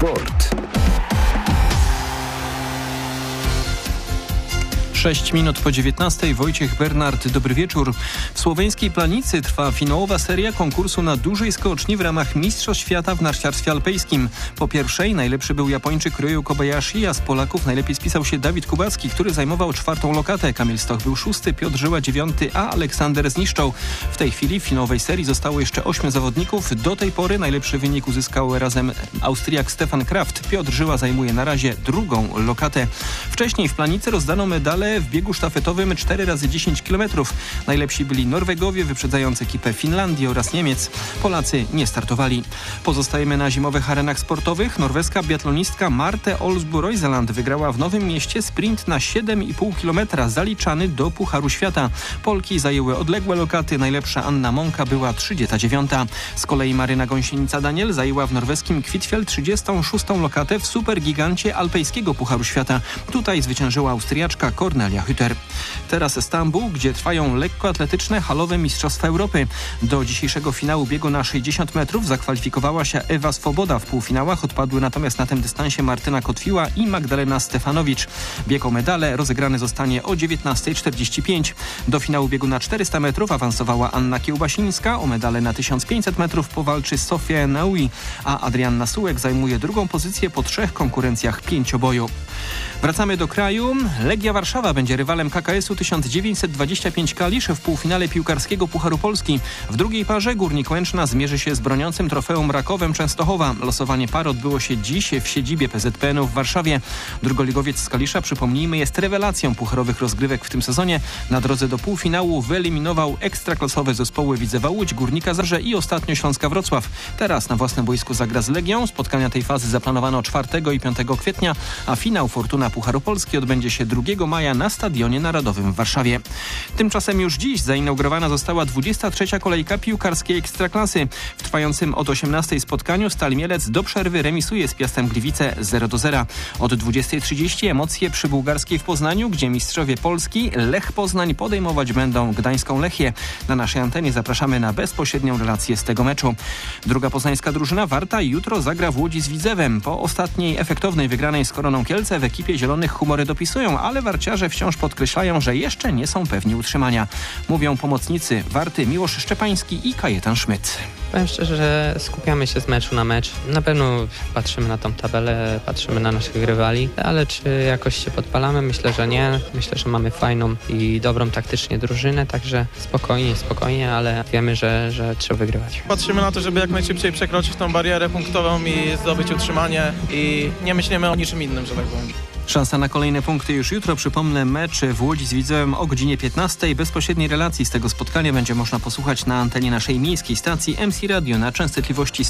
Sport. 6 minut po 19. Wojciech Bernard, dobry wieczór. W słoweńskiej Planicy trwa finałowa seria konkursu na dużej skoczni w ramach Mistrzostw Świata w narciarstwie alpejskim. Po pierwszej najlepszy był Japończyk Ryu Kobayashi, a z Polaków najlepiej spisał się Dawid Kubacki, który zajmował 4. lokatę. Kamil Stoch był 6., Piotr Żyła 9., a Aleksander Zniszczał. W tej chwili w finałowej serii zostało jeszcze 8 zawodników. Do tej pory najlepszy wynik uzyskał razem Austriak Stefan Kraft. Piotr Żyła zajmuje na razie 2. lokatę. Wcześniej w Planicy rozdano medale w biegu sztafetowym 4x10 km. Najlepsi byli Norwegowie, wyprzedzając ekipę Finlandii oraz Niemiec. Polacy nie startowali. Pozostajemy na zimowych arenach sportowych. Norweska biatlonistka Marte Olsbu-Reuseland wygrała w Nowym Mieście sprint na 7,5 km zaliczany do Pucharu Świata. Polki zajęły odległe lokaty. Najlepsza Anna Monka była 39. Z kolei Maryna Gąsienica-Daniel zajęła w norweskim Kvitfjell 36. lokatę w supergigancie alpejskiego Pucharu Świata. Tutaj zwyciężyła Austriaczka Kornelia Hütter. Teraz Stambuł, gdzie trwają lekkoatletyczne halowe Mistrzostwa Europy. Do dzisiejszego finału biegu na 60 metrów zakwalifikowała się Ewa Swoboda. W półfinałach odpadły natomiast na tym dystansie Martyna Kotwiła i Magdalena Stefanowicz. Bieg o medale rozegrany zostanie o 19:45. Do finału biegu na 400 metrów awansowała Anna Kiełbasińska. O medale na 1500 metrów powalczy Sofia Naui, a Adrianna Sułek zajmuje 2. pozycję po 3 konkurencjach pięcioboju. Wracamy do kraju. Legia Warszawa będzie rywalem KKS-u 1925 Kalisz w półfinale piłkarskiego Pucharu Polski. W drugiej parze Górnik Łęczna zmierzy się z broniącym trofeum Rakowem Częstochowa. Losowanie par odbyło się dziś w siedzibie PZPN-u w Warszawie. Drugoligowiec z Kalisza, przypomnijmy, jest rewelacją pucharowych rozgrywek w tym sezonie. Na drodze do półfinału wyeliminował ekstraklasowe zespoły Widzewa Łódź, Górnika Zabrze i ostatnio Śląska Wrocław. Teraz na własnym boisku zagra z Legią. Spotkania tej fazy zaplanowano 4 i 5 kwietnia, a finał Fortuna Pucharu Polski odbędzie się 2 maja na Stadionie Narodowym w Warszawie. Tymczasem już dziś zainaugurowana została 23. kolejka piłkarskiej Ekstraklasy. W trwającym od 18 spotkaniu Stal Mielec do przerwy remisuje z Piastem Gliwice 0-0. Od 20:30 emocje przy Bułgarskiej w Poznaniu, gdzie mistrzowie Polski Lech Poznań podejmować będą gdańską Lechię. Na naszej antenie zapraszamy na bezpośrednią relację z tego meczu. Druga poznańska drużyna Warta jutro zagra w Łodzi z Widzewem. Po ostatniej efektownej wygranej z Koroną Kielce w ekipie zielonych humory dopisują, ale warciarze wciąż podkreślają, że jeszcze nie są pewni utrzymania. Mówią pomocnicy Warty Miłosz Szczepański i Kajetan Szmyt. Powiem szczerze, że skupiamy się z meczu na mecz. Na pewno patrzymy na tą tabelę, patrzymy na naszych rywali, ale czy jakoś się podpalamy? Myślę, że nie. Myślę, że mamy fajną i dobrą taktycznie drużynę, także spokojnie, ale wiemy, że trzeba wygrywać. Patrzymy na to, żeby jak najszybciej przekroczyć tą barierę punktową i zdobyć utrzymanie i nie myślimy o niczym innym, że tak powiem. Szansa na kolejne punkty już jutro. Przypomnę, mecz w Łodzi z Widzewem o godzinie 15. Bezpośredniej relacji z tego spotkania będzie można posłuchać na antenie naszej miejskiej stacji MC Radio na częstotliwości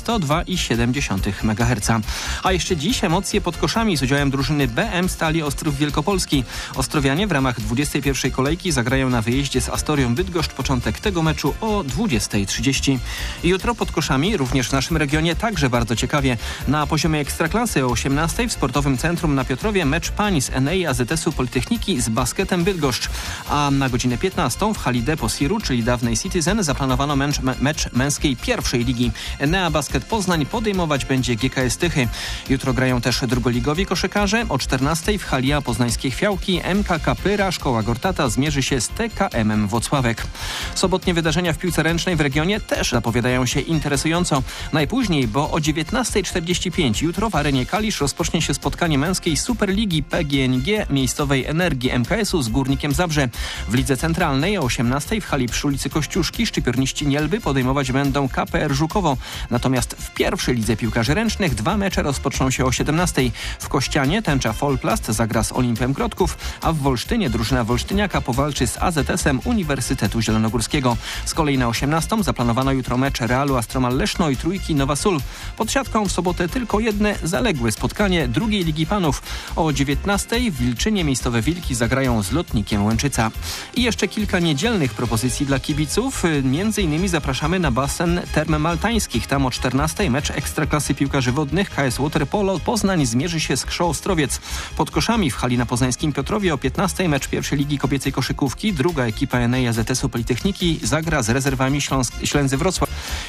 102,7 MHz. A jeszcze dziś emocje pod koszami z udziałem drużyny BM Stali Ostrów Wielkopolski. Ostrowianie w ramach 21. kolejki zagrają na wyjeździe z Astorią Bydgoszcz. Początek tego meczu o 20:30. Jutro pod koszami, również w naszym regionie, także bardzo ciekawie. Na poziomie Ekstraklasy o 18:00 w Sportowym Centrum na Piotrowie mecz pań z Enei AZS-u Politechniki z Basketem Bydgoszcz. A na godzinę 15:00 w hali Depo Siru, czyli dawnej Citizen, zaplanowano mecz męskiej pierwszej ligi. Enea Basket Poznań podejmować będzie GKS Tychy. Jutro grają też drugoligowi koszykarze. O 14:00 w hali A Poznańskie Chwiałki MKK Pyra Szkoła Gortata zmierzy się z TKM Włocławek. Sobotnie wydarzenia w piłce ręcznej w regionie też zapowiadają się interesująco. Najpóźniej, bo o 19:45 jutro w arenie Kalisz rozpocznie się spotkanie męskiej Superligi PGNiG miejscowej Energii MKS-u z Górnikiem Zabrze. W Lidze Centralnej o 18:00 w hali przy ulicy Kościuszki szczypiorniści Nielby podejmować będą KPR Żukowo. Natomiast w pierwszej lidze piłkarzy ręcznych 2 mecze rozpoczną się o 17:00. W Kościanie tęcza Folplast zagra z Olimpem Grodków, a w Wolsztynie drużyna wolsztyniaka powalczy z AZS-em Uniwersytetu Zielonogórskiego. Z kolei na 18:00 zaplanowano jutro mecz Realu Astromal Leszno i Trójki Nowa Sól. Pod siatką w sobotę tylko jedne zaległe spotkanie drugiej Ligi Panów. O 19:00 w Wilczynie miejscowe Wilki zagrają z Lotnikiem Łęczyca. I jeszcze kilka niedzielnych propozycji dla kibiców. Między innymi zapraszamy na basen Term Maltańskich. Tam o 14:00 mecz Ekstraklasy Piłkarzy Wodnych KS Waterpolo Poznań zmierzy się z Krzą Ostrowiec. Pod koszami w hali na poznańskim Piotrowie o 15:00 mecz pierwszej ligi kobiecej koszykówki. Druga ekipa Enei AZS-u Politechniki zagra z rezerwami Ślęzy Wrocław.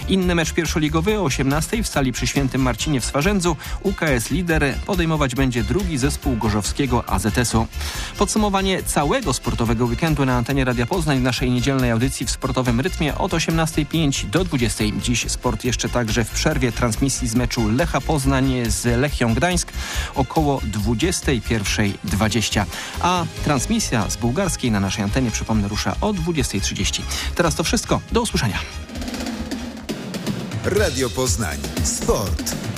Inny mecz pierwszoligowy o 18 w sali przy Świętym Marcinie w Swarzędzu. UKS Lider podejmować będzie drugi zespół gorzowskiego AZS-u. Podsumowanie całego sportowego weekendu na antenie Radia Poznań w naszej niedzielnej audycji w sportowym rytmie od 18:05 do 20:00. Dziś sport jeszcze także w przerwie transmisji z meczu Lecha Poznań z Lechią Gdańsk około 21:20. A transmisja z bułgarskiej na naszej antenie, przypomnę, rusza o 20:30. Teraz to wszystko. Do usłyszenia. Radio Poznań. Sport.